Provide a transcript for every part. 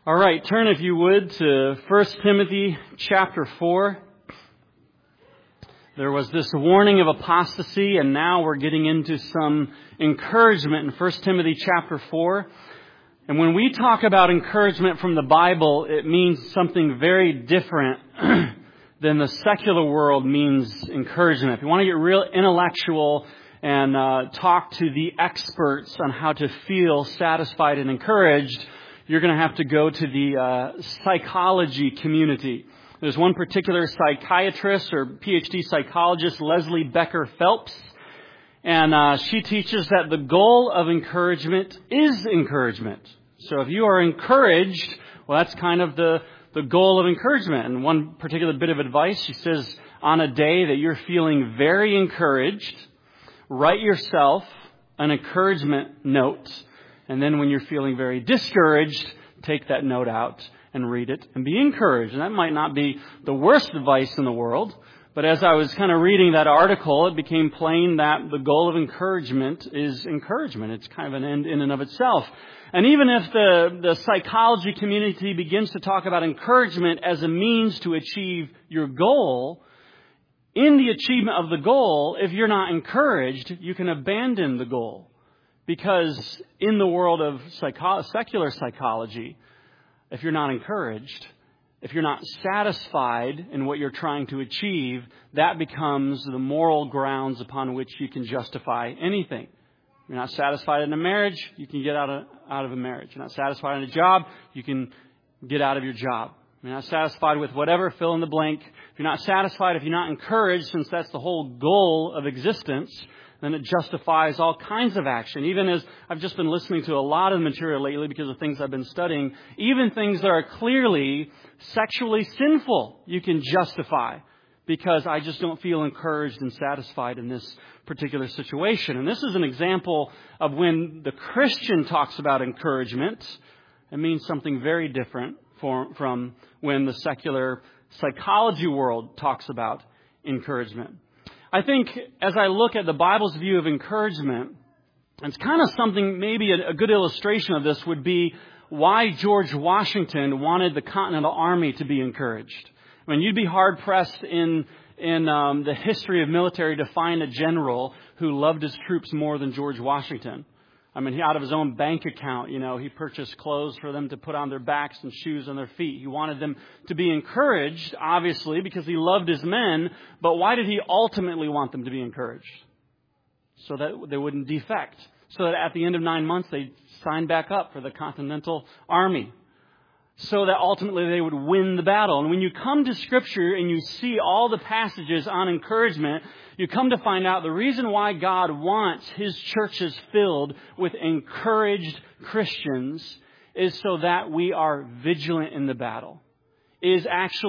All right, turn if you would to 1 Timothy chapter 4. There was this warning of apostasy, and now we're getting into some encouragement in 1 Timothy chapter 4. And when we talk about encouragement from the Bible, it means something very different than the secular world means encouragement. If you want to get real intellectual and talk to the experts on how to feel satisfied and encouraged, you're going to have to go to the psychology community. There's one particular psychiatrist or PhD psychologist, Leslie Becker Phelps, and she teaches that the goal of encouragement is encouragement. So if you are encouraged, well, that's kind of the goal of encouragement. And one particular bit of advice, she says, on a day that you're feeling very encouraged, write yourself an encouragement note. And then when you're feeling very discouraged, take that note out and read it and be encouraged. And that might not be the worst advice in the world, but as I was kind of reading that article, it became plain that the goal of encouragement is encouragement. It's kind of an end in and of itself. And even if the psychology community begins to talk about encouragement as a means to achieve your goal, in the achievement of the goal, if you're not encouraged, you can abandon the goal. Because in the world of secular psychology, if you're not encouraged, if you're not satisfied in what you're trying to achieve, that becomes the moral grounds upon which you can justify anything. You're not satisfied in a marriage, you can get out of a marriage. You're not satisfied in a job, you can get out of your job. You're not satisfied with whatever, fill in the blank. If you're not satisfied, if you're not encouraged, since that's the whole goal of existence, then it justifies all kinds of action. Even as I've just been listening to a lot of material lately because of things I've been studying, even things that are clearly sexually sinful, you can justify because I just don't feel encouraged and satisfied in this particular situation. And this is an example of when the Christian talks about encouragement. It means something very different from when the secular psychology world talks about encouragement. I think as I look at the Bible's view of encouragement, it's kind of something, maybe a good illustration of this would be why George Washington wanted the Continental Army to be encouraged. I mean, you'd be hard-pressed in the history of military to find a general who loved his troops more than George Washington. I mean, out of his own bank account, he purchased clothes for them to put on their backs and shoes on their feet. He wanted them to be encouraged, obviously, because he loved his men. But why did he ultimately want them to be encouraged? So that they wouldn't defect. So that at the end of 9 months, they'd sign back up for the Continental Army. So that ultimately they would win the battle. And when you come to Scripture and you see all the passages on encouragement, you come to find out the reason why God wants His churches filled with encouraged Christians is so that we are vigilant in the battle. It's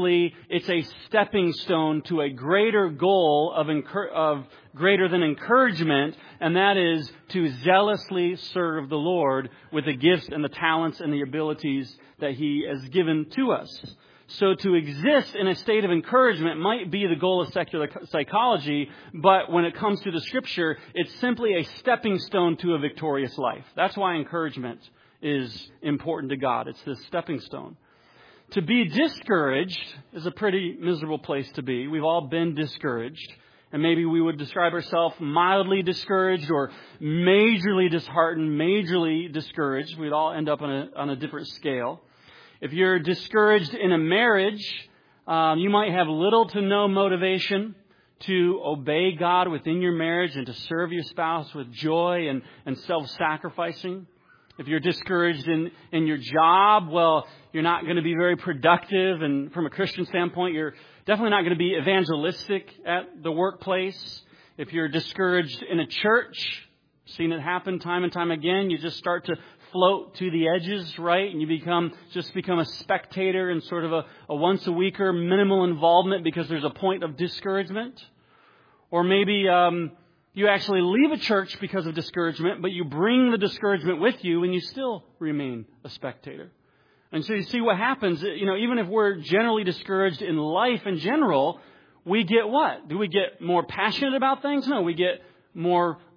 a stepping stone to a greater goal of greater than encouragement, and that is to zealously serve the Lord with the gifts and the talents and the abilities that He has given to us. So to exist in a state of encouragement might be the goal of secular psychology, but when it comes to the Scripture, it's simply a stepping stone to a victorious life. That's why encouragement is important to God. It's this stepping stone. To be discouraged is a pretty miserable place to be. We've all been discouraged. And maybe we would describe ourselves mildly discouraged or majorly disheartened, majorly discouraged. We'd all end up on a different scale. If you're discouraged in a marriage, you might have little to no motivation to obey God within your marriage and to serve your spouse with joy and self-sacrificing. If you're discouraged in your job, well, you're not going to be very productive. And from a Christian standpoint, you're definitely not going to be evangelistic at the workplace. If you're discouraged in a church, seen it happen time and time again, you just start to float to the edges, right? And you become a spectator and sort of a once-a-weeker minimal involvement because there's a point of discouragement. Or maybe you actually leave a church because of discouragement, but you bring the discouragement with you and you still remain a spectator. And so you see what happens, even if we're generally discouraged in life in general, we get what? Do we get more passionate about things? No, we get more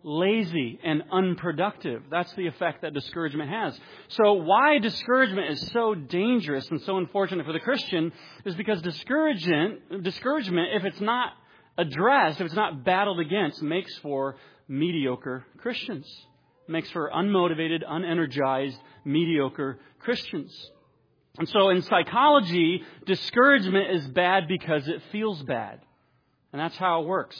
lazy and unproductive. That's the effect that discouragement has. So why discouragement is so dangerous and so unfortunate for the Christian is because discouragement, if it's not addressed, if it's not battled against, makes for mediocre Christians. Makes for unmotivated, unenergized, mediocre Christians. And so in psychology, discouragement is bad because it feels bad. And that's how it works.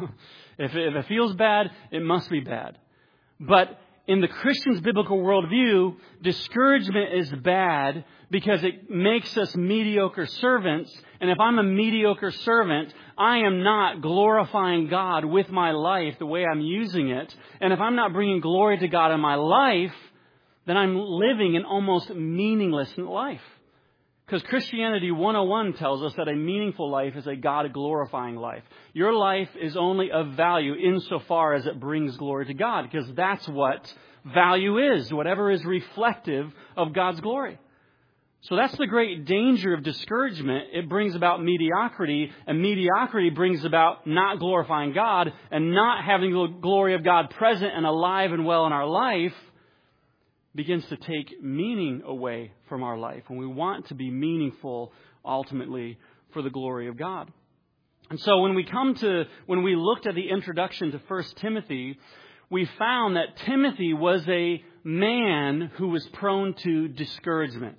If it feels bad, it must be bad. But in the Christian's biblical worldview, discouragement is bad because it makes us mediocre servants. And if I'm a mediocre servant, I am not glorifying God with my life the way I'm using it. And if I'm not bringing glory to God in my life, then I'm living an almost meaningless life. Because Christianity 101 tells us that a meaningful life is a God-glorifying life. Your life is only of value insofar as it brings glory to God, because that's what value is, whatever is reflective of God's glory. So that's the great danger of discouragement. It brings about mediocrity, and mediocrity brings about not glorifying God and not having the glory of God present and alive and well in our life. Begins to take meaning away from our life. And we want to be meaningful ultimately for the glory of God. And so when we looked at the introduction to 1 Timothy, we found that Timothy was a man who was prone to discouragement.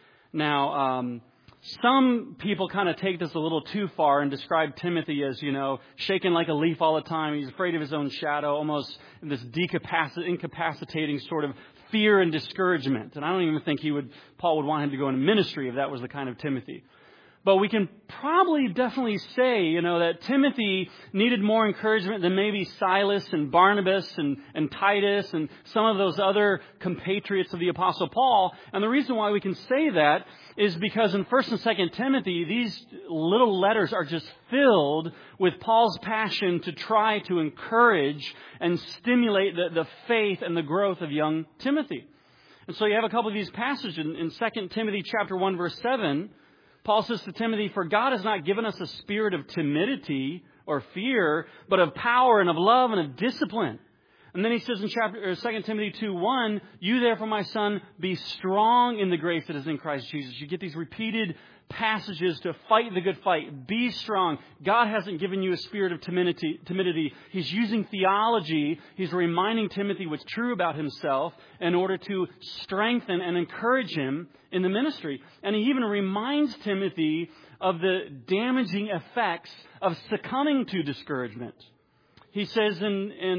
Now, some people kind of take this a little too far and describe Timothy as, shaking like a leaf all the time. He's afraid of his own shadow, almost this incapacitating sort of fear and discouragement. And I don't even think Paul would want him to go into ministry if that was the kind of Timothy. But we can probably definitely say, that Timothy needed more encouragement than maybe Silas and Barnabas and Titus and some of those other compatriots of the Apostle Paul. And the reason why we can say that is because in 1 and 2 Timothy, these little letters are just filled with Paul's passion to try to encourage and stimulate the faith and the growth of young Timothy. And so you have a couple of these passages in 2 Timothy chapter 1, verse 7. Paul says to Timothy, "For God has not given us a spirit of timidity or fear, but of power and of love and of discipline." And then he says in 2 Timothy 2:1, "You therefore, my son, be strong in the grace that is in Christ Jesus." You get these repeated passages to fight the good fight. Be strong. God hasn't given you a spirit of timidity. He's using theology. He's reminding Timothy what's true about himself in order to strengthen and encourage him in the ministry. And he even reminds Timothy of the damaging effects of succumbing to discouragement. He says in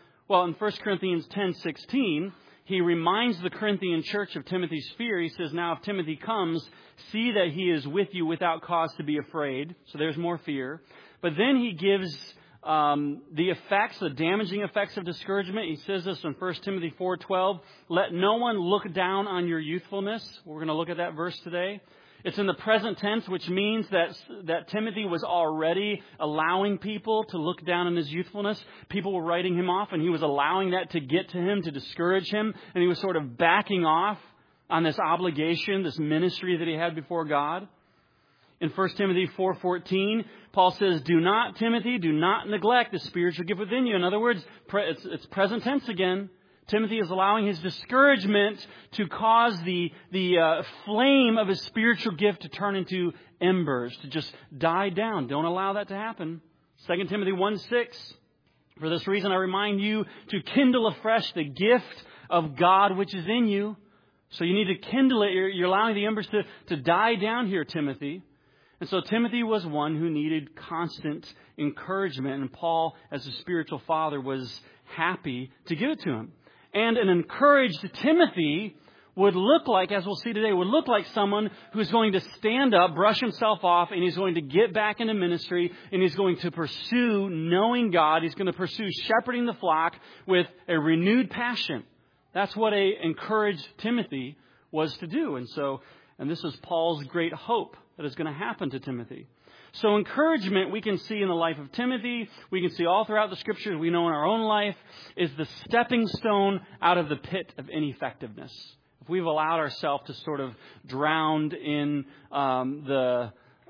1 Corinthians 10:16, he reminds the Corinthian church of Timothy's fear. He says, "Now if Timothy comes, see that he is with you without cause to be afraid." So there's more fear. But then he gives the damaging effects of discouragement. He says this in 1 Timothy 4:12, "Let no one look down on your youthfulness." We're going to look at that verse today. It's in the present tense, which means that Timothy was already allowing people to look down on his youthfulness. People were writing him off, and he was allowing that to get to him, to discourage him. And he was sort of backing off on this obligation, this ministry that he had before God. In 1 Timothy 4:14, Paul says, "Do not, Timothy, do not neglect the spiritual gift within you." In other words, it's present tense again. Timothy is allowing his discouragement to cause the flame of his spiritual gift to turn into embers, to just die down. Don't allow that to happen. 2 Timothy 1:6, "For this reason I remind you to kindle afresh the gift of God which is in you." So you need to kindle it. You're allowing the embers to die down here, Timothy. And so Timothy was one who needed constant encouragement. And Paul, as a spiritual father, was happy to give it to him. And an encouraged Timothy would look like, as we'll see today, would look like someone who's going to stand up, brush himself off, and he's going to get back into ministry, and he's going to pursue knowing God. He's going to pursue shepherding the flock with a renewed passion. That's what a encouraged Timothy was to do. And this is Paul's great hope that is going to happen to Timothy. So encouragement we can see in the life of Timothy, we can see all throughout the Scriptures, we know in our own life, is the stepping stone out of the pit of ineffectiveness. If we've allowed ourselves to sort of drown in the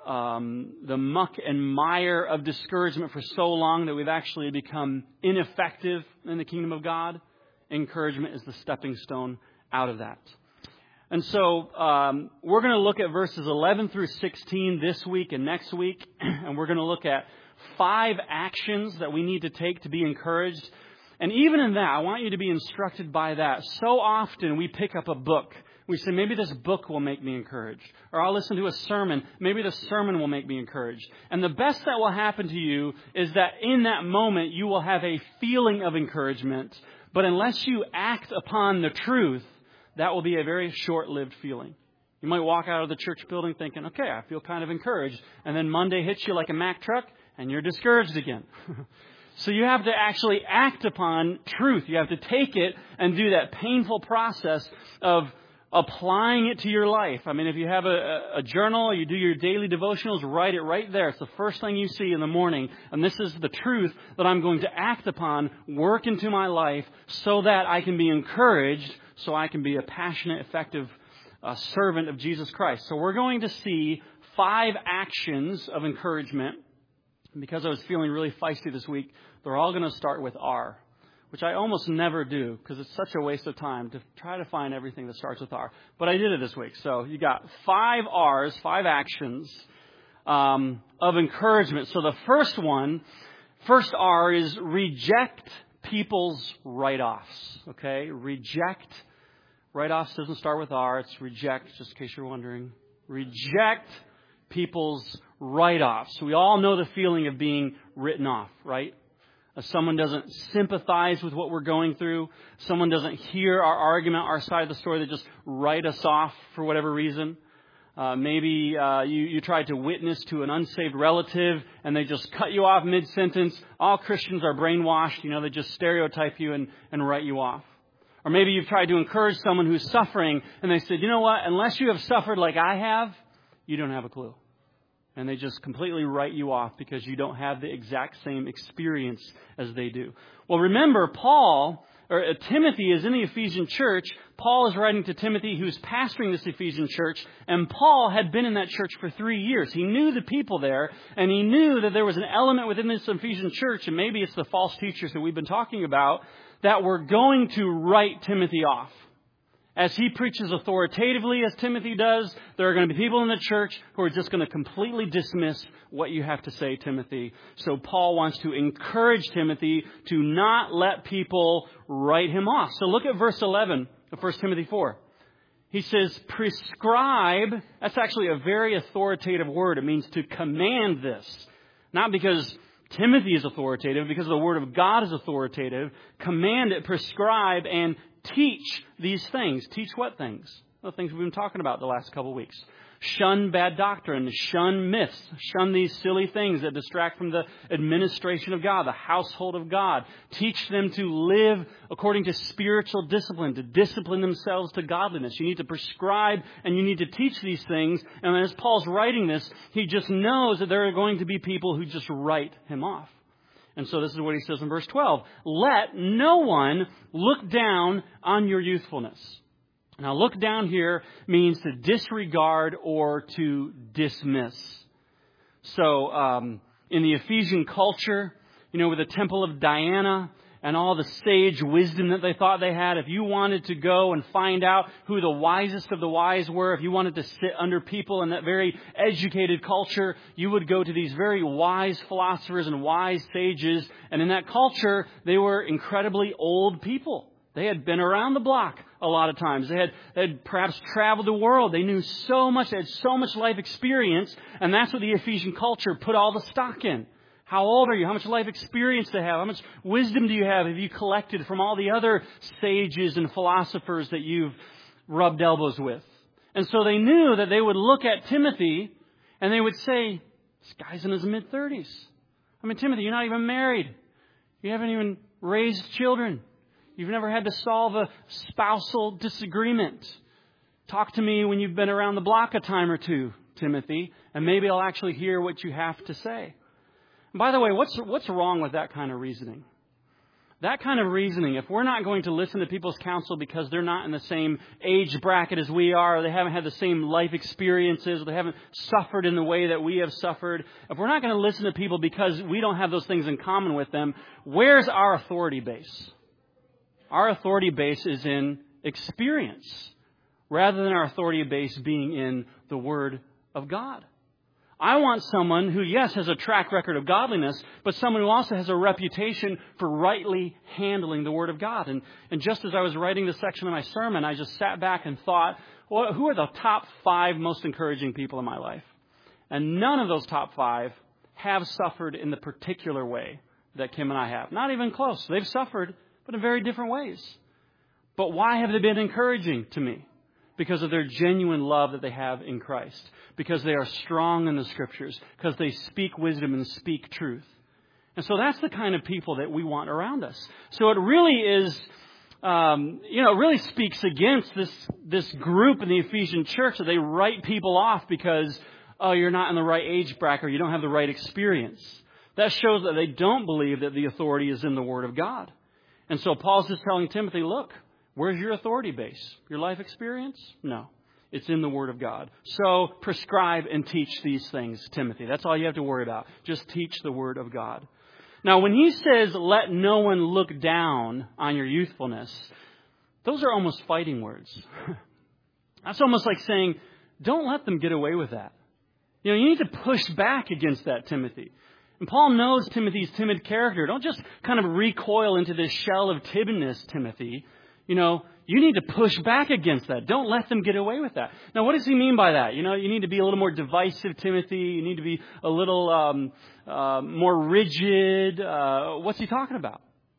the muck and mire of discouragement for so long that we've actually become ineffective in the kingdom of God, encouragement is the stepping stone out of that. And so we're going to look at verses 11 through 16 this week and next week. And we're going to look at 5 actions that we need to take to be encouraged. And even in that, I want you to be instructed by that. So often we pick up a book. We say, maybe this book will make me encouraged. Or I'll listen to a sermon. Maybe the sermon will make me encouraged. And the best that will happen to you is that in that moment you will have a feeling of encouragement. But unless you act upon the truth, that will be a very short-lived feeling. You might walk out of the church building thinking, okay, I feel kind of encouraged. And then Monday hits you like a Mack truck and you're discouraged again. So you have to actually act upon truth. You have to take it and do that painful process of applying it to your life. I mean, if you have a journal, you do your daily devotionals, write it right there. It's the first thing you see in the morning. And this is the truth that I'm going to act upon, work into my life so that I can be encouraged, so I can be a passionate, effective servant of Jesus Christ. So we're going to see 5 actions of encouragement. Because I was feeling really feisty this week, they're all going to start with R, which I almost never do because it's such a waste of time to try to find everything that starts with R. But I did it this week. So you got 5 R's, 5 actions of encouragement. So the first R is reject people's write-offs. Okay? Reject. Write-offs doesn't start with R. It's reject, just in case you're wondering. Reject people's write-offs. We all know the feeling of being written off, right? If someone doesn't sympathize with what we're going through, someone doesn't hear our argument, our side of the story, they just write us off for whatever reason. Maybe you tried to witness to an unsaved relative and they just cut you off mid-sentence. All Christians are brainwashed. They just stereotype you and write you off. Or maybe you've tried to encourage someone who's suffering and they said, you know what, unless you have suffered like I have, you don't have a clue. And they just completely write you off because you don't have the exact same experience as they do. Well, remember, Timothy is in the Ephesian church. Paul is writing to Timothy, who's pastoring this Ephesian church. And Paul had been in that church for 3 years. He knew the people there, and he knew that there was an element within this Ephesian church, and maybe it's the false teachers that we've been talking about, that were going to write Timothy off. As he preaches authoritatively, as Timothy does, there are going to be people in the church who are just going to completely dismiss what you have to say, Timothy. So Paul wants to encourage Timothy to not let people write him off. So look at verse 11 of 1 Timothy 4. He says, prescribe. That's actually a very authoritative word. It means to command this. Not because Timothy is authoritative, because the word of God is authoritative. Command it, prescribe, and teach these things. Teach what things? The things we've been talking about the last couple of weeks. Shun bad doctrine. Shun myths. Shun these silly things that distract from the administration of God, the household of God. Teach them to live according to spiritual discipline, to discipline themselves to godliness. You need to prescribe and you need to teach these things. And as Paul's writing this, he just knows that there are going to be people who just write him off. And so this is what he says in verse 12. Let no one look down on your youthfulness. Now, look down here means to disregard or to dismiss. So, in the Ephesian culture, with the temple of Diana and all the sage wisdom that they thought they had, if you wanted to go and find out who the wisest of the wise were, if you wanted to sit under people in that very educated culture, you would go to these very wise philosophers and wise sages. And in that culture, they were incredibly old people. They had been around the block a lot of times. They had perhaps traveled the world. They knew so much. They had so much life experience. And that's what the Ephesian culture put all the stock in. How old are you? How much life experience do you have? How much wisdom do you have you collected from all the other sages and philosophers that you've rubbed elbows with? And so they knew that they would look at Timothy and they would say, this guy's in his mid-30s. I mean, Timothy, you're not even married. You haven't even raised children. You've never had to solve a spousal disagreement. Talk to me when you've been around the block a time or two, Timothy, and maybe I'll actually hear what you have to say. And by the way, what's wrong with that kind of reasoning? That kind of reasoning, if we're not going to listen to people's counsel because they're not in the same age bracket as we are, or they haven't had the same life experiences, or they haven't suffered in the way that we have suffered, if we're not going to listen to people because we don't have those things in common with them, where's our authority base? Our authority base is in experience, rather than our authority base being in the Word of God. I want someone who, yes, has a track record of godliness, but someone who also has a reputation for rightly handling the Word of God. And just as I was writing this section of my sermon, I just sat back and thought, well, who are the top 5 most encouraging people in my life? And none of those top 5 have suffered in the particular way that Kim and I have. Not even close. They've suffered, but in very different ways. But why have they been encouraging to me? Because of their genuine love that they have in Christ. Because they are strong in the Scriptures. Because they speak wisdom and speak truth. And so that's the kind of people that we want around us. So it really is, it really speaks against this group in the Ephesian church that they write people off because, oh, you're not in the right age bracket or you don't have the right experience. That shows that they don't believe that the authority is in the Word of God. And so Paul's just telling Timothy, look, where's your authority base? Your life experience? No. It's in the Word of God. So prescribe and teach these things, Timothy. That's all you have to worry about. Just teach the Word of God. Now, when he says, let no one look down on your youthfulness, those are almost fighting words. That's almost like saying, don't let them get away with that. You need to push back against that, Timothy. And Paul knows Timothy's timid character. Don't just kind of recoil into this shell of timidness, Timothy. You need to push back against that. Don't let them get away with that. Now, what does he mean by that? You need to be a little more divisive, Timothy. You need to be a little more rigid. What's he talking about?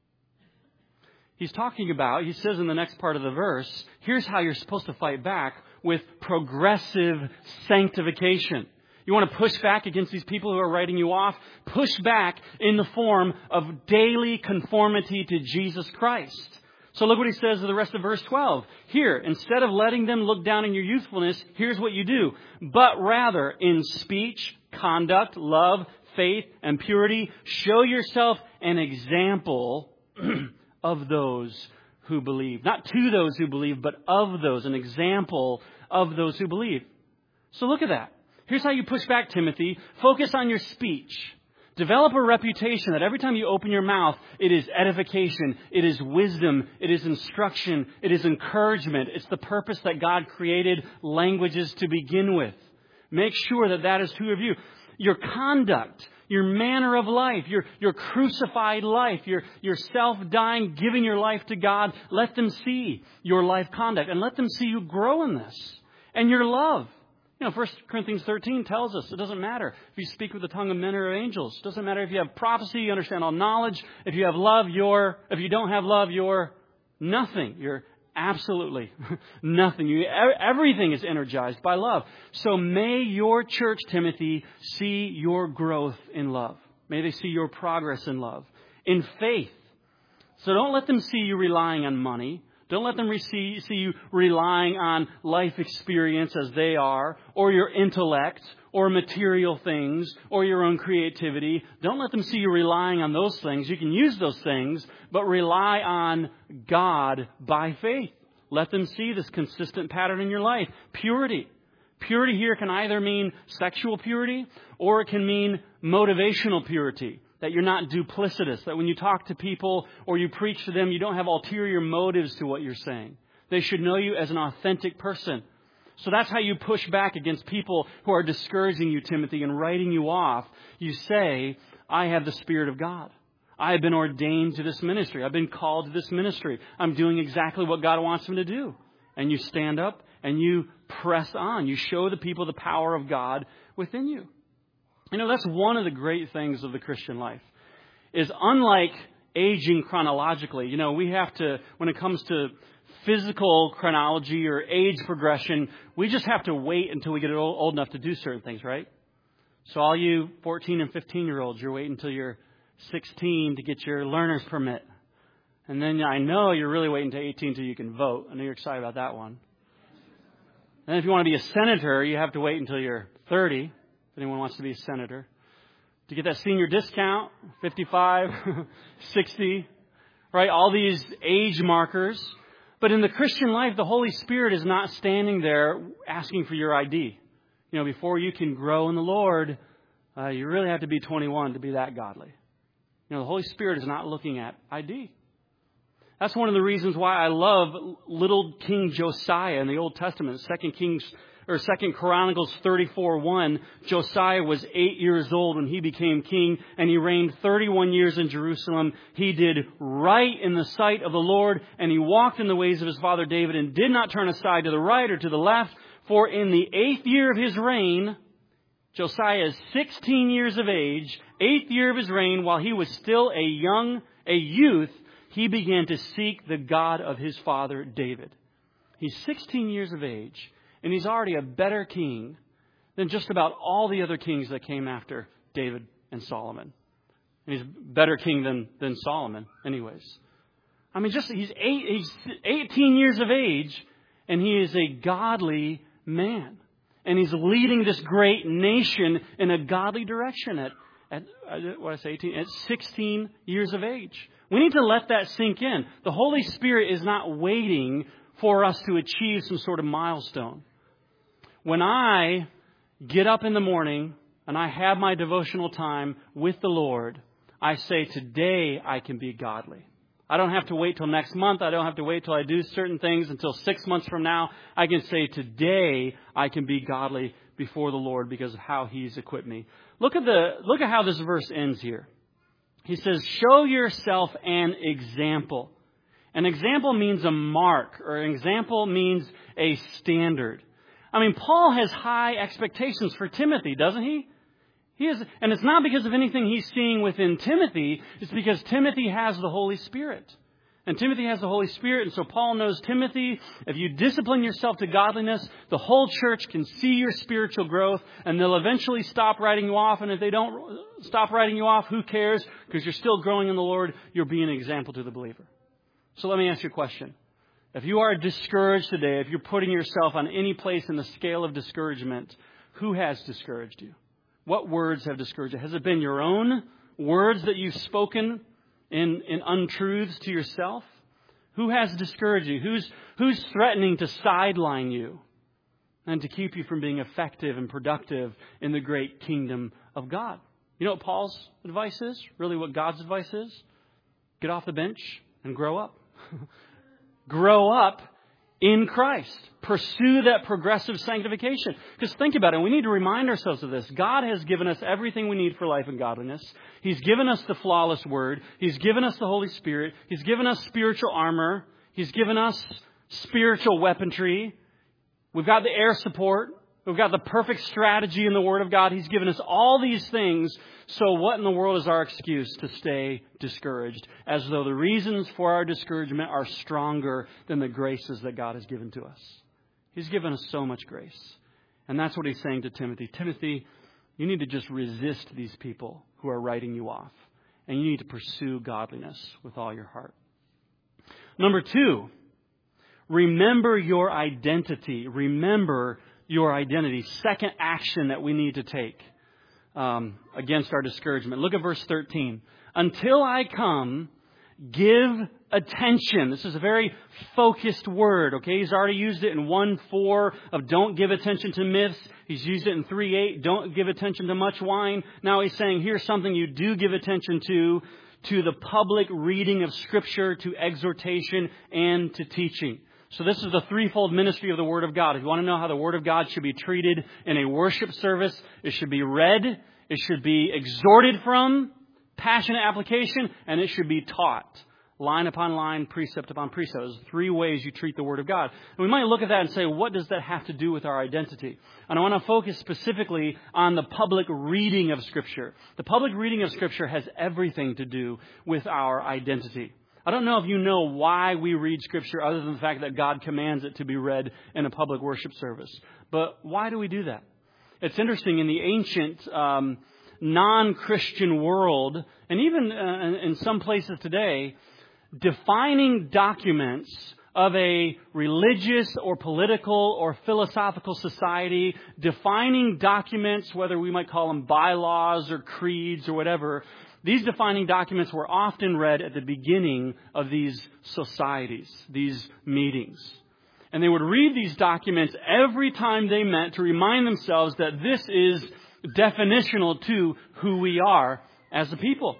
He says in the next part of the verse, here's how you're supposed to fight back with progressive sanctification. You want to push back against these people who are writing you off? Push back in the form of daily conformity to Jesus Christ. So look what he says in the rest of verse 12. Here, instead of letting them look down on your youthfulness, here's what you do. But rather, in speech, conduct, love, faith, and purity, show yourself an example of those who believe. Not to those who believe, but of those. An example of those who believe. So look at that. Here's how you push back, Timothy. Focus on your speech. Develop a reputation that every time you open your mouth, it is edification, it is wisdom, it is instruction, it is encouragement. It's the purpose that God created languages to begin with. Make sure that that is true of you. Your conduct, your manner of life, your crucified life, your self-dying, giving your life to God, let them see your life conduct and let them see you grow in this. And your love. 1 Corinthians 13 tells us it doesn't matter if you speak with the tongue of men or angels. It doesn't matter if you have prophecy, you understand all knowledge. If you have love, if you don't have love, you're nothing. You're absolutely nothing. Everything is energized by love. So may your church, Timothy, see your growth in love. May they see your progress in love, in faith. So don't let them see you relying on money. Don't let them see you relying on life experience as they are, or your intellect, or material things, or your own creativity. Don't let them see you relying on those things. You can use those things, but rely on God by faith. Let them see this consistent pattern in your life. Purity. Purity here can either mean sexual purity, or it can mean motivational purity. That you're not duplicitous. That when you talk to people or you preach to them, you don't have ulterior motives to what you're saying. They should know you as an authentic person. So that's how you push back against people who are discouraging you, Timothy, and writing you off. You say, I have the Spirit of God. I have been ordained to this ministry. I've been called to this ministry. I'm doing exactly what God wants me to do. And you stand up and you press on. You show the people the power of God within you. That's one of the great things of the Christian life, is unlike aging chronologically, we have to, when it comes to physical chronology or age progression, we just have to wait until we get old enough to do certain things, right? So all you 14 and 15-year-olds, you're waiting until you're 16 to get your learner's permit. And then I know you're really waiting until 18 until you can vote. I know you're excited about that one. And if you want to be a senator, you have to wait until you're 30. If anyone wants to be a senator, to get that senior discount, 55, 60. right? All these age markers. But in the Christian life, the Holy Spirit is not standing there asking for your ID. You know, before you can grow in the Lord, you really have to be 21 to be that godly. You know, the Holy Spirit is not looking at ID. That's one of the reasons why I love little King Josiah in the Old Testament. 2 Chronicles 34:1. Josiah was 8 years old when he became king, and he reigned 31 years in Jerusalem. He did right in the sight of the Lord, and he walked in the ways of his father David, and did not turn aside to the right or to the left. For in the 8th year of his reign, Josiah is 16 years of age, 8th year of his reign, while he was still a youth, he began to seek the God of his father David. He's 16 years of age, and he's already a better king than just about all the other kings that came after David and Solomon. And he's a better king than Solomon, anyways. I mean, he's 18 years of age, and he is a godly man. And he's leading this great nation in a godly direction at 16 years of age. We need to let that sink in. The Holy Spirit is not waiting for us to achieve some sort of milestone. When I get up in the morning and I have my devotional time with the Lord, I say, today I can be godly. I don't have to wait till next month. I don't have to wait till I do certain things until 6 months from now. I can say, today I can be godly before the Lord because of how He's equipped me. Look at how this verse ends here. He says, show yourself an example. An example means a mark, or an example means a standard. I mean, Paul has high expectations for Timothy, doesn't he? And it's not because of anything he's seeing within Timothy. It's because Timothy has the Holy Spirit. And Timothy has the Holy Spirit. And so Paul knows, Timothy, if you discipline yourself to godliness, the whole church can see your spiritual growth, and they'll eventually stop writing you off. And if they don't stop writing you off, who cares? Because you're still growing in the Lord. You're being an example to the believer. So let me ask you a question. If you are discouraged today, if you're putting yourself on any place in the scale of discouragement, who has discouraged you? What words have discouraged you? Has it been your own words that you've spoken in untruths to yourself? Who has discouraged you? Who's threatening to sideline you and to keep you from being effective and productive in the great kingdom of God? You know what Paul's advice is? Really what God's advice is? Get off the bench and grow up. Grow up in Christ. Pursue that progressive sanctification. Because think about it. We need to remind ourselves of this. God has given us everything we need for life and godliness. He's given us the flawless Word. He's given us the Holy Spirit. He's given us spiritual armor. He's given us spiritual weaponry. We've got the air support. We've got the perfect strategy in the Word of God. He's given us all these things. So what in the world is our excuse to stay discouraged? As though the reasons for our discouragement are stronger than the graces that God has given to us. He's given us so much grace. And that's what he's saying to Timothy. Timothy, you need to just resist these people who are writing you off. And you need to pursue godliness with all your heart. Number 2, remember your identity. Remember your identity. Second action that we need to take against our discouragement. Look at verse 13. Until I come, give attention. This is a very focused word. Okay, he's already used it in 1:4 of don't give attention to myths. He's used it in 3:8. Don't give attention to much wine. Now he's saying here's something you do give attention to the public reading of Scripture, to exhortation, and to teaching. So this is the threefold ministry of the Word of God. If you want to know how the Word of God should be treated in a worship service, it should be read, it should be exhorted from, passionate application, and it should be taught. Line upon line, precept upon precept. There's 3 ways you treat the Word of God. And we might look at that and say, what does that have to do with our identity? And I want to focus specifically on the public reading of Scripture. The public reading of Scripture has everything to do with our identity. I don't know if you know why we read Scripture other than the fact that God commands it to be read in a public worship service. But why do we do that? It's interesting, in the ancient non-Christian world, and even in some places today, defining documents of a religious or political or philosophical society, defining documents, whether we might call them bylaws or creeds or whatever, These defining documents were often read at the beginning of these societies, these meetings. And they would read these documents every time they met to remind themselves that this is definitional to who we are as a people.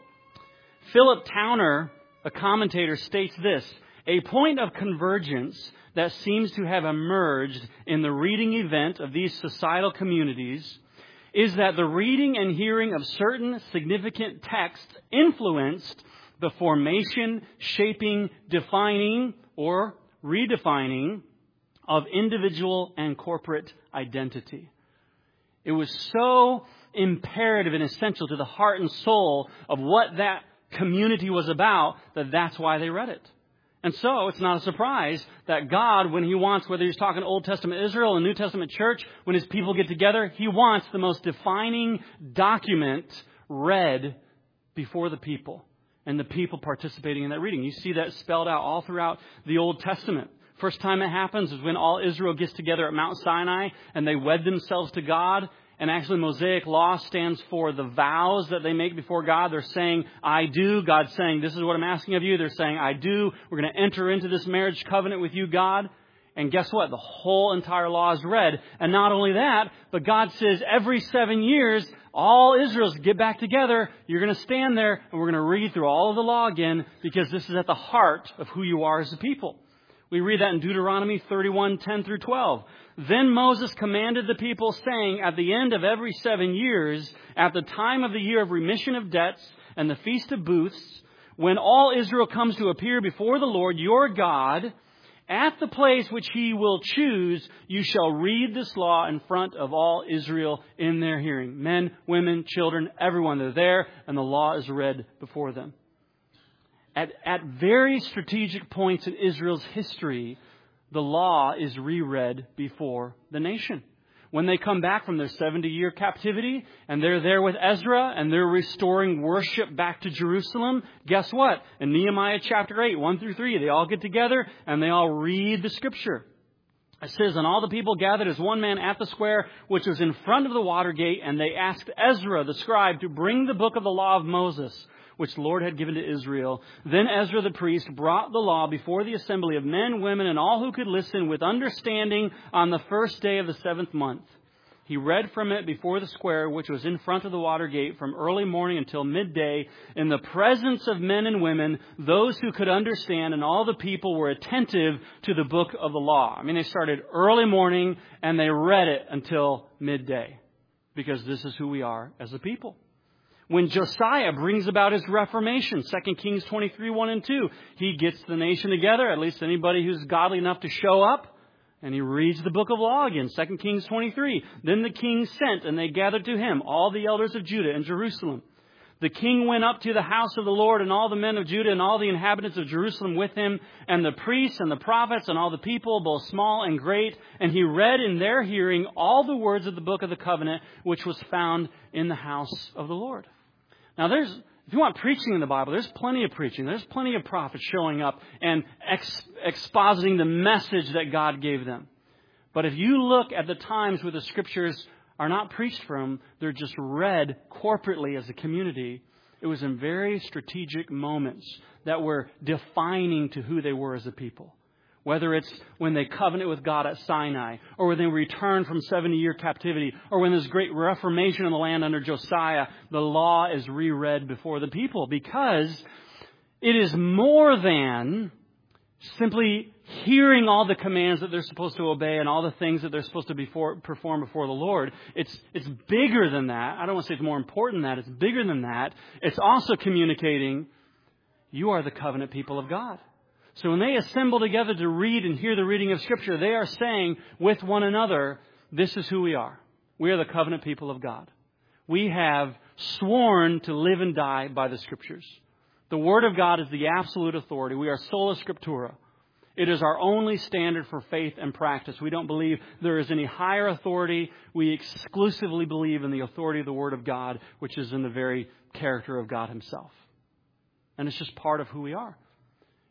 Philip Towner, a commentator, states this: a point of convergence that seems to have emerged in the reading event of these societal communities is that the reading and hearing of certain significant texts influenced the formation, shaping, defining, or redefining of individual and corporate identity. It was so imperative and essential to the heart and soul of what that community was about that that's why they read it. And so it's not a surprise that God, when He wants, whether He's talking Old Testament Israel and New Testament church, when His people get together, He wants the most defining document read before the people and the people participating in that reading. You see that spelled out all throughout the Old Testament. First time it happens is when all Israel gets together at Mount Sinai and they wed themselves to God. And actually, Mosaic law stands for the vows that they make before God. They're saying, I do. God's saying, this is what I'm asking of you. They're saying, I do. We're going to enter into this marriage covenant with you, God. And guess what? The whole entire law is read. And not only that, but God says every 7 years, all Israel's get back together. You're going to stand there and we're going to read through all of the law again, because this is at the heart of who you are as a people. We read that in Deuteronomy 31:10 through 12. Then Moses commanded the people, saying, at the end of every 7 years, at the time of the year of remission of debts and the Feast of Booths, when all Israel comes to appear before the Lord your God, at the place which He will choose, you shall read this law in front of all Israel in their hearing. Men, women, children, everyone, they're there, and the law is read before them. At very strategic points in Israel's history, the law is reread before the nation. When they come back from their 70-year captivity and they're there with Ezra and they're restoring worship back to Jerusalem, guess what? In Nehemiah chapter 8, 1 through 3, they all get together and they all read the Scripture. It says, and all the people gathered as one man at the square, which was in front of the water gate, and they asked Ezra the scribe to bring the book of the law of Moses, which the Lord had given to Israel. Then Ezra the priest brought the law before the assembly of men, women, and all who could listen with understanding on the first day of the 7th month. He read from it before the square, which was in front of the water gate, from early morning until midday, in the presence of men and women, those who could understand, and all the people were attentive to the book of the law. I mean, they started early morning and they read it until midday, because this is who we are as a people. When Josiah brings about his reformation, 2 Kings 23, 1 and 2, he gets the nation together, at least anybody who's godly enough to show up, and he reads the book of law again, 2 Kings 23. Then the king sent, and they gathered to him all the elders of Judah and Jerusalem. The king went up to the house of the Lord, and all the men of Judah and all the inhabitants of Jerusalem with him, and the priests and the prophets and all the people, both small and great. And he read in their hearing all the words of the book of the covenant, which was found in the house of the Lord. Now, if you want preaching in the Bible, there's plenty of preaching. There's plenty of prophets showing up and expositing the message that God gave them. But if you look at the times where the Scriptures are not preached from, they're just read corporately as a community, it was in very strategic moments that were defining to who they were as a people. Whether it's when they covenant with God at Sinai, or when they return from 70-year captivity, or when there's great reformation in the land under Josiah, the law is reread before the people, because it is more than simply hearing all the commands that they're supposed to obey and all the things that they're supposed to perform before the Lord. It's bigger than that. I don't want to say it's more important than that. It's bigger than that. It's also communicating, you are the covenant people of God. So when they assemble together to read and hear the reading of Scripture, they are saying with one another, this is who we are. We are the covenant people of God. We have sworn to live and die by the Scriptures. The Word of God is the absolute authority. We are sola scriptura. It is our only standard for faith and practice. We don't believe there is any higher authority. We exclusively believe in the authority of the Word of God, which is in the very character of God Himself. And it's just part of who we are.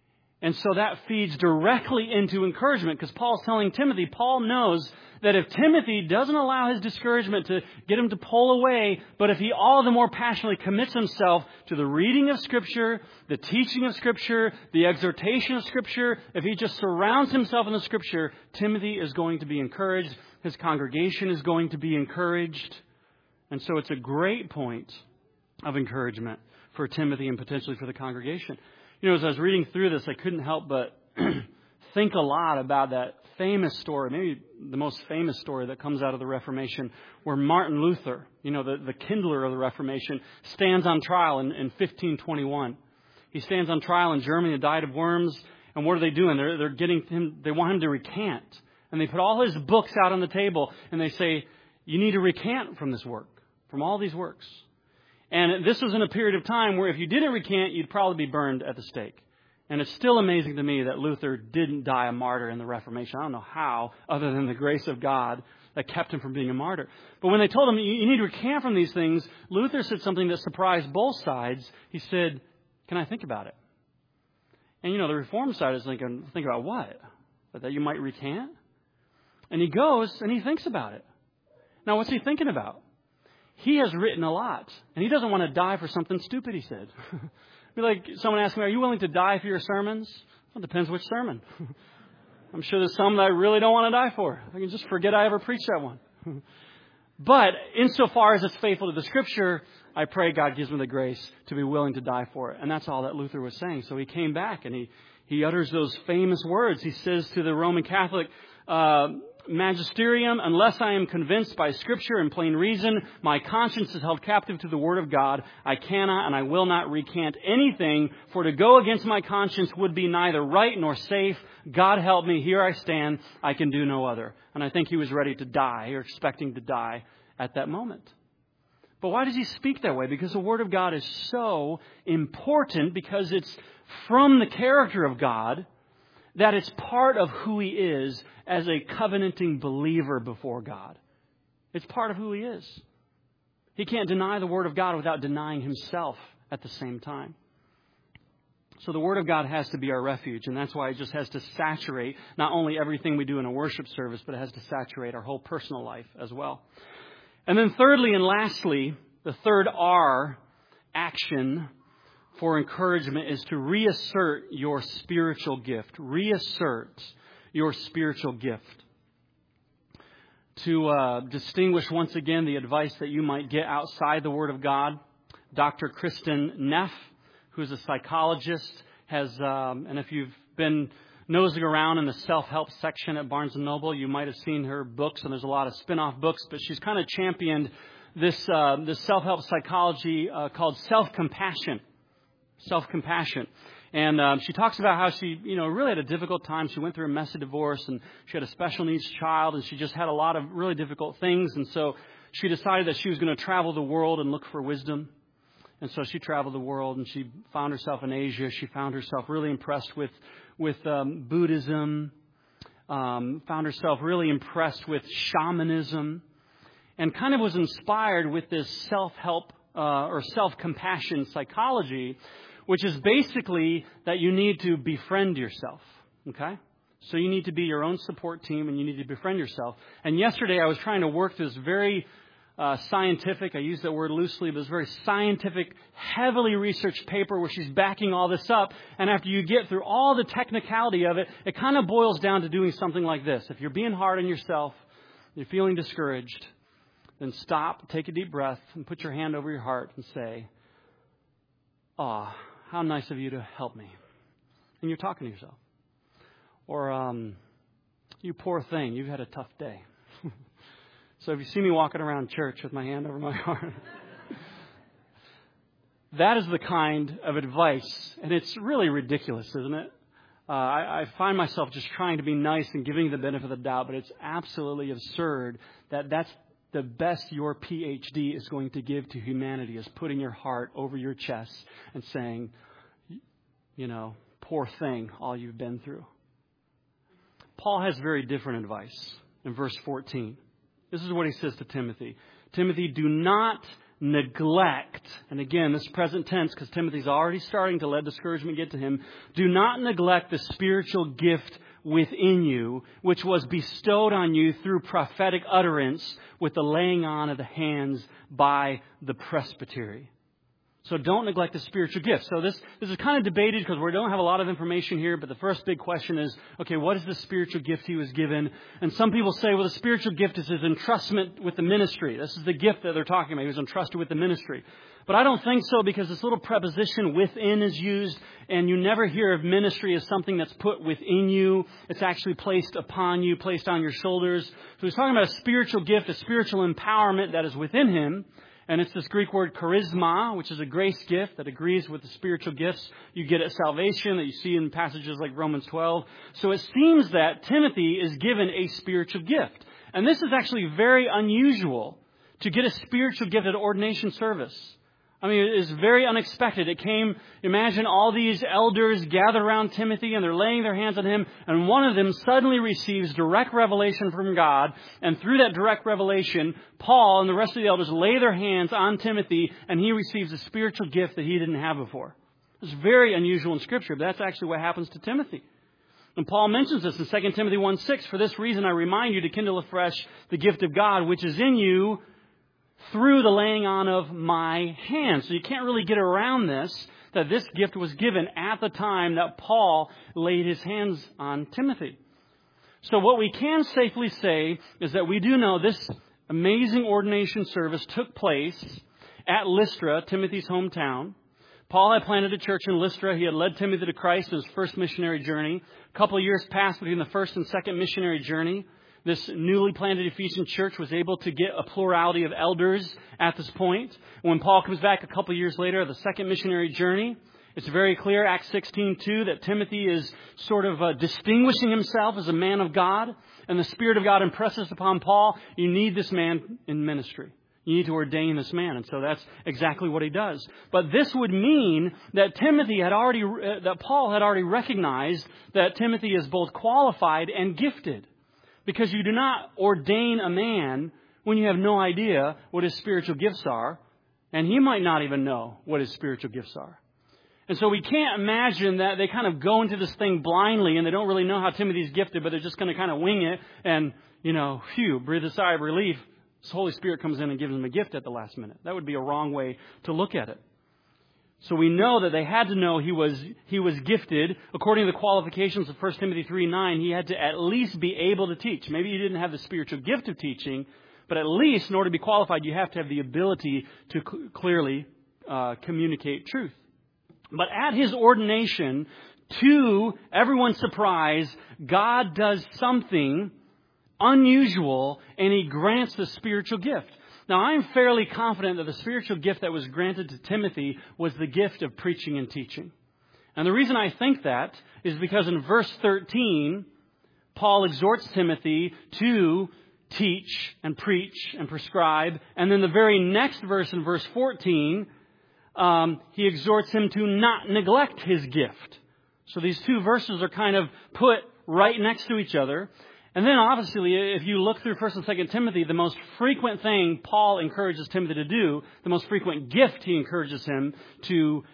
And so that feeds directly into encouragement, because Paul's telling Timothy, Paul knows that if Timothy doesn't allow his discouragement to get him to pull away, but if he all the more passionately commits himself to the reading of Scripture, the teaching of Scripture, the exhortation of Scripture, if he just surrounds himself in the Scripture, Timothy is going to be encouraged. His congregation is going to be encouraged. And so it's a great point of encouragement for Timothy and potentially for the congregation. You know, as I was reading through this, I couldn't help but think a lot about that famous story, maybe the most famous story that comes out of the Reformation, where Martin Luther, you know, the kindler of the Reformation, stands on trial in 1521. He stands on trial in Germany, a diet of worms, and what are they doing? They're getting him. They want him to recant, and they put all his books out on the table, and they say, "You need to recant from this work, from all these works." And this was in a period of time where if you didn't recant, you'd probably be burned at the stake. And it's still amazing to me that Luther didn't die a martyr in the Reformation. I don't know how, other than the grace of God that kept him from being a martyr. But when they told him, you need to recant from these things, Luther said something that surprised both sides. He said, "Can I think about it?" And, you know, the Reformed side is thinking, think about what? That you might recant? And he goes and he thinks about it. Now, what's he thinking about? He has written a lot, and he doesn't want to die for something stupid, he said. Be like someone asking me, "Are you willing to die for your sermons?" Well, it depends which sermon. I'm sure there's some that I really don't want to die for. I can just forget I ever preached that one. But insofar as it's faithful to the Scripture, I pray God gives me the grace to be willing to die for it. And that's all that Luther was saying. So he came back and he utters those famous words. He says to the Roman Catholic magisterium, "Unless I am convinced by Scripture and plain reason, my conscience is held captive to the Word of God. I cannot and I will not recant anything, for to go against my conscience would be neither right nor safe. God help me, here I stand, I can do no other." And I think he was ready to die, or expecting to die at that moment. But why does he speak that way? Because the Word of God is so important, because it's from the character of God, that it's part of who he is as a covenanting believer before God. It's part of who he is. He can't deny the Word of God without denying himself at the same time. So the Word of God has to be our refuge, and that's why it just has to saturate not only everything we do in a worship service, but it has to saturate our whole personal life as well. And then thirdly and lastly, the third R, action, for encouragement is to reassert your spiritual gift. Reassert your spiritual gift. To distinguish once again the advice that you might get outside the Word of God, Dr. Kristen Neff, who's a psychologist, has, and if you've been nosing around in the self-help section at Barnes & Noble, you might have seen her books, and there's a lot of spin-off books, but she's kind of championed this self-help psychology called self-compassion. Self-compassion. And she talks about how she, really had a difficult time. She went through a messy divorce, and she had a special needs child, and she just had a lot of really difficult things. And so she decided that she was going to travel the world and look for wisdom. And so she traveled the world, and she found herself in Asia. She found herself really impressed with Buddhism, found herself really impressed with shamanism, and kind of was inspired with this self-help or self-compassion psychology, which is basically that you need to befriend yourself, okay? So you need to be your own support team, and you need to befriend yourself. And yesterday I was trying to work this very scientific, I use that word loosely, but it's very scientific, heavily researched paper where she's backing all this up. And after you get through all the technicality of it, it kind of boils down to doing something like this. If you're being hard on yourself, you're feeling discouraged, then stop, take a deep breath, and put your hand over your heart and say, "Ah, how nice of you to help me." And you're talking to yourself. Or, "You poor thing, you've had a tough day." So if you see me walking around church with my hand over my heart, that is the kind of advice. And it's really ridiculous, isn't it? I find myself just trying to be nice and giving the benefit of the doubt, but it's absolutely absurd that that's the best your PhD is going to give to humanity, is putting your heart over your chest and saying, "Poor thing, all you've been through." Paul has very different advice in verse 14. This is what he says to Timothy. "Timothy, do not neglect, and again, this present tense, because Timothy's already starting to let discouragement get to him, do not neglect the spiritual gift within you, which was bestowed on you through prophetic utterance with the laying on of the hands by the presbytery. So don't neglect the spiritual gift. So this is kind of debated because we don't have a lot of information here, but the first big question is, okay, what is the spiritual gift he was given? And some people say, well, the spiritual gift is his entrustment with the ministry. This is the gift that they're talking about. He was entrusted with the ministry. But I don't think so, because this little preposition within is used, and you never hear of ministry as something that's put within you. It's actually placed upon you, placed on your shoulders. So he's talking about a spiritual gift, a spiritual empowerment that is within him. And it's this Greek word charisma, which is a grace gift that agrees with the spiritual gifts you get at salvation that you see in passages like Romans 12. So it seems that Timothy is given a spiritual gift. And this is actually very unusual, to get a spiritual gift at ordination service. I mean, it is very unexpected. It came, imagine all these elders gather around Timothy and they're laying their hands on him, and one of them suddenly receives direct revelation from God. And through that direct revelation, Paul and the rest of the elders lay their hands on Timothy, and he receives a spiritual gift that he didn't have before. It's very unusual in Scripture, but that's actually what happens to Timothy. And Paul mentions this in 2 Timothy 1:6. For this reason I remind you to kindle afresh the gift of God, which is in you, through the laying on of my hands. So you can't really get around this, that this gift was given at the time that Paul laid his hands on Timothy. So what we can safely say is that we do know this amazing ordination service took place at Lystra, Timothy's hometown. Paul had planted a church in Lystra. He had led Timothy to Christ in his first missionary journey. A couple of years passed between the first and second missionary journey. This newly planted Ephesian church was able to get a plurality of elders at this point. When Paul comes back a couple of years later, the second missionary journey, it's very clear, Acts 16:2, that Timothy is sort of distinguishing himself as a man of God. And the Spirit of God impresses upon Paul, you need this man in ministry. You need to ordain this man. And so that's exactly what he does. But this would mean that that Paul had already recognized that Timothy is both qualified and gifted. Because you do not ordain a man when you have no idea what his spiritual gifts are. And he might not even know what his spiritual gifts are. And so we can't imagine that they kind of go into this thing blindly and they don't really know how Timothy's gifted, but they're just going to kind of wing it and, breathe a sigh of relief. The Holy Spirit comes in and gives them a gift at the last minute. That would be a wrong way to look at it. So we know that they had to know he was gifted. According to the qualifications of 1 Timothy 3:9, he had to at least be able to teach. Maybe he didn't have the spiritual gift of teaching, but at least in order to be qualified, you have to have the ability to clearly communicate truth. But at his ordination, to everyone's surprise, God does something unusual, and he grants the spiritual gift. Now, I'm fairly confident that the spiritual gift that was granted to Timothy was the gift of preaching and teaching. And the reason I think that is because in verse 13, Paul exhorts Timothy to teach and preach and prescribe. And then the very next verse, in verse 14, he exhorts him to not neglect his gift. So these two verses are kind of put right next to each other. And then obviously, if you look through 1 and 2 Timothy, the most frequent thing Paul encourages Timothy to do, the most frequent gift he encourages him to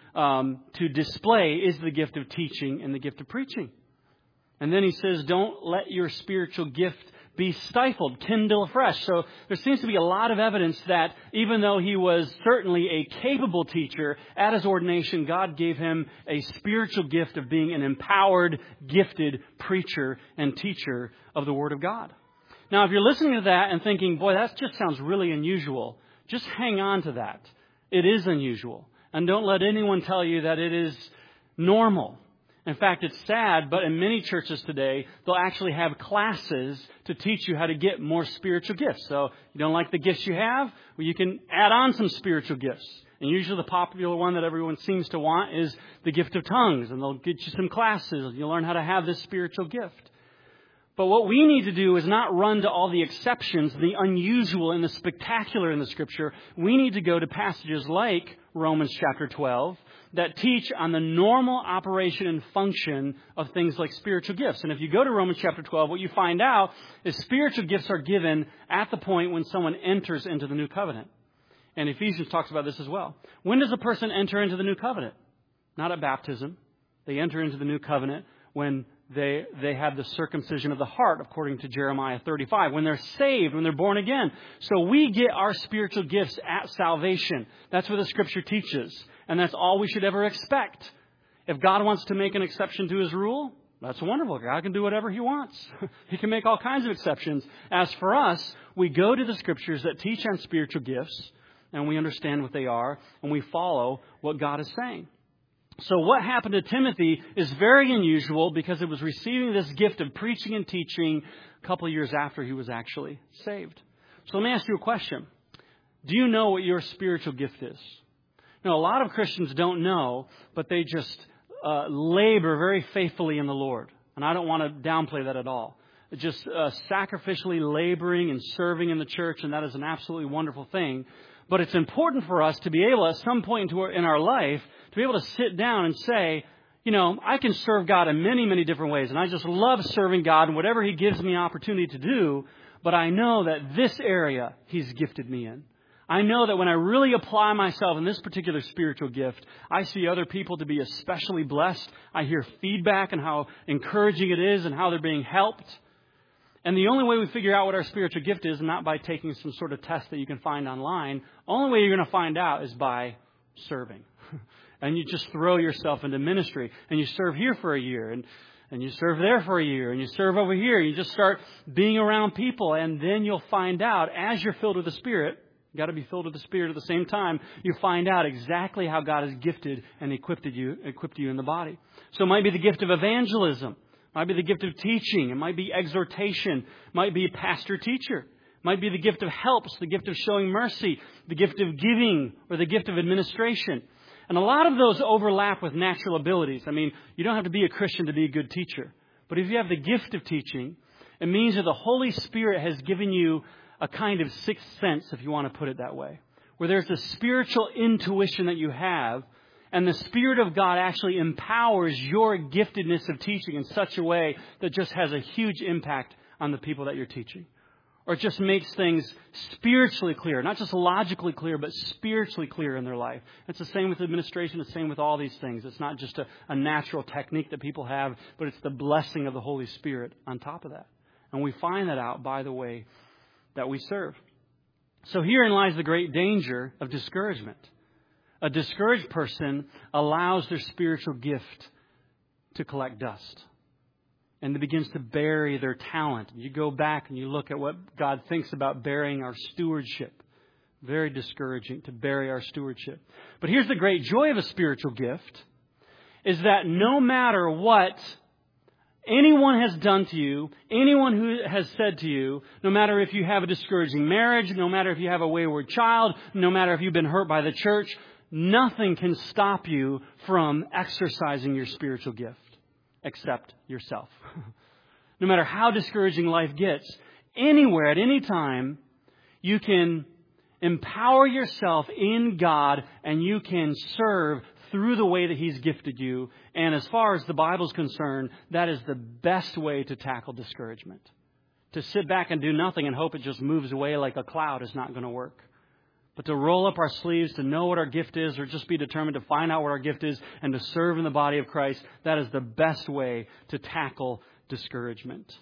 display is the gift of teaching and the gift of preaching. And then he says, don't let your spiritual gift be stifled, kindle afresh. So there seems to be a lot of evidence that even though he was certainly a capable teacher, at his ordination, God gave him a spiritual gift of being an empowered, gifted preacher and teacher of the Word of God. Now, if you're listening to that and thinking, boy, that just sounds really unusual, just hang on to that. It is unusual. And don't let anyone tell you that it is normal. In fact, it's sad, but in many churches today, they'll actually have classes to teach you how to get more spiritual gifts. So you don't like the gifts you have? Well, you can add on some spiritual gifts. And usually the popular one that everyone seems to want is the gift of tongues. And they'll get you some classes. You'll learn how to have this spiritual gift. But what we need to do is not run to all the exceptions, the unusual and the spectacular in the Scripture. We need to go to passages like Romans chapter 12 that teach on the normal operation and function of things like spiritual gifts. And if you go to Romans chapter 12, what you find out is spiritual gifts are given at the point when someone enters into the new covenant. And Ephesians talks about this as well. When does a person enter into the new covenant? Not at baptism. They enter into the new covenant when they have the circumcision of the heart, according to Jeremiah 35. When they're saved, when they're born again. So we get our spiritual gifts at salvation. That's what the Scripture teaches. And that's all we should ever expect. If God wants to make an exception to His rule, that's wonderful. God can do whatever He wants. He can make all kinds of exceptions. As for us, we go to the Scriptures that teach on spiritual gifts, and we understand what they are, and we follow what God is saying. So what happened to Timothy is very unusual because it was receiving this gift of preaching and teaching a couple of years after he was actually saved. So let me ask you a question. Do you know what your spiritual gift is? Now, a lot of Christians don't know, but they just labor very faithfully in the Lord. And I don't want to downplay that at all. Just sacrificially laboring and serving in the church, and that is an absolutely wonderful thing. But it's important for us to be able, at some point in our life, to be able to sit down and say, you know, I can serve God in many, many different ways. And I just love serving God and whatever He gives me opportunity to do. But I know that this area He's gifted me in. I know that when I really apply myself in this particular spiritual gift, I see other people to be especially blessed. I hear feedback on how encouraging it is and how they're being helped. And the only way we figure out what our spiritual gift is, not by taking some sort of test that you can find online, only way you're going to find out is by serving. And you just throw yourself into ministry. And you serve here for a year. And you serve there for a year. And you serve over here. You just start being around people. And then you'll find out, as you're filled with the Spirit, you've got to be filled with the Spirit at the same time, you find out exactly how God has gifted and equipped you in the body. So it might be the gift of evangelism. It might be the gift of teaching. It might be exhortation. It might be pastor-teacher. It might be the gift of helps, the gift of showing mercy, the gift of giving, or the gift of administration. And a lot of those overlap with natural abilities. I mean, you don't have to be a Christian to be a good teacher. But if you have the gift of teaching, it means that the Holy Spirit has given you a kind of sixth sense, if you want to put it that way, where there's a spiritual intuition that you have, and the Spirit of God actually empowers your giftedness of teaching in such a way that just has a huge impact on the people that you're teaching. Or it just makes things spiritually clear, not just logically clear, but spiritually clear in their life. It's the same with administration. It's the same with all these things. It's not just a natural technique that people have, but it's the blessing of the Holy Spirit on top of that. And we find that out by the way that we serve. So herein lies the great danger of discouragement. A discouraged person allows their spiritual gift to collect dust. And it begins to bury their talent. You go back and you look at what God thinks about burying our stewardship. Very discouraging to bury our stewardship. But here's the great joy of a spiritual gift, is that no matter what anyone has done to you, anyone who has said to you, no matter if you have a discouraging marriage, no matter if you have a wayward child, no matter if you've been hurt by the church, nothing can stop you from exercising your spiritual gift except yourself. No matter how discouraging life gets, anywhere, at any time, you can empower yourself in God and you can serve through the way that He's gifted you. And as far as the Bible's concerned, that is the best way to tackle discouragement. To sit back and do nothing and hope it just moves away like a cloud is not going to work. But to roll up our sleeves, to know what our gift is, or just be determined to find out what our gift is and to serve in the body of Christ, that is the best way to tackle discouragement.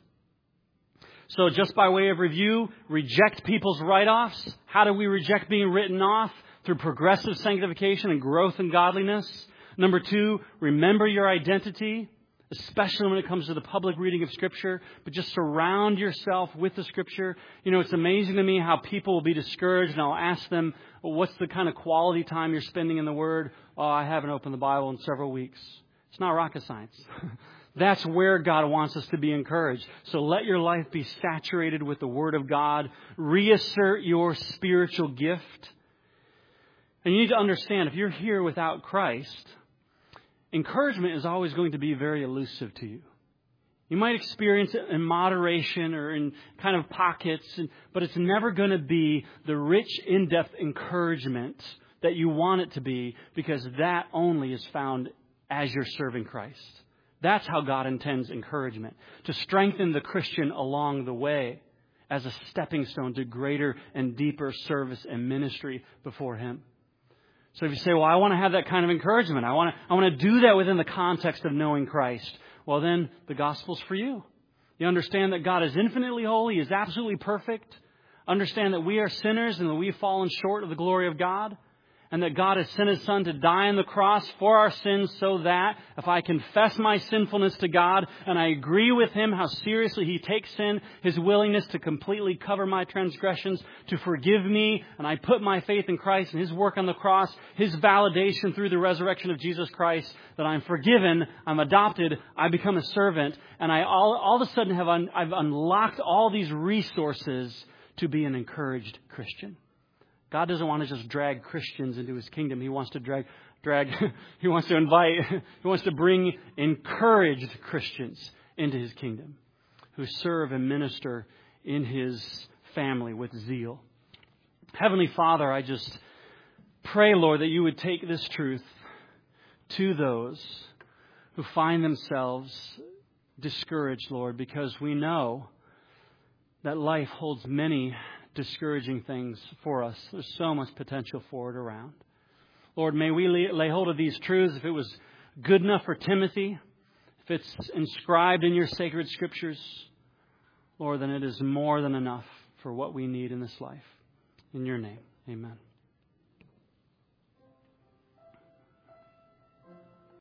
So just by way of review, reject people's write-offs. How do we reject being written off? Through progressive sanctification and growth in godliness. Number 2, remember your identity, especially when it comes to the public reading of Scripture, but just surround yourself with the Scripture. You know, it's amazing to me how people will be discouraged, and I'll ask them, well, what's the kind of quality time you're spending in the Word? Oh, I haven't opened the Bible in several weeks. It's not rocket science. That's where God wants us to be encouraged. So let your life be saturated with the Word of God. Reassert your spiritual gift. And you need to understand, if you're here without Christ, encouragement is always going to be very elusive to you. You might experience it in moderation or in kind of pockets, but it's never going to be the rich, in-depth encouragement that you want it to be, because that only is found as you're serving Christ. That's how God intends encouragement, to strengthen the Christian along the way. as a stepping stone to greater and deeper service and ministry before Him. So if you say, well, I want to have that kind of encouragement. I want to do that within the context of knowing Christ. Well, then the gospel's for you. You understand that God is infinitely holy. He is absolutely perfect. Understand that we are sinners and that we've fallen short of the glory of God. And that God has sent His Son to die on the cross for our sins so that if I confess my sinfulness to God and I agree with Him how seriously He takes sin, His willingness to completely cover my transgressions, to forgive me, and I put my faith in Christ and His work on the cross, His validation through the resurrection of Jesus Christ, that I'm forgiven, I'm adopted, I become a servant, and I all of a sudden I've unlocked all these resources to be an encouraged Christian. God doesn't want to just drag Christians into His kingdom. He wants to He wants to invite, He wants to bring encouraged Christians into His kingdom who serve and minister in His family with zeal. Heavenly Father, I just pray, Lord, that You would take this truth to those who find themselves discouraged, Lord, because we know that life holds many discouraging things for us. There's so much potential for it around. Lord, may we lay hold of these truths. If it was good enough for Timothy, if it's inscribed in Your sacred scriptures, Lord, then it is more than enough for what we need in this life. In Your name, amen.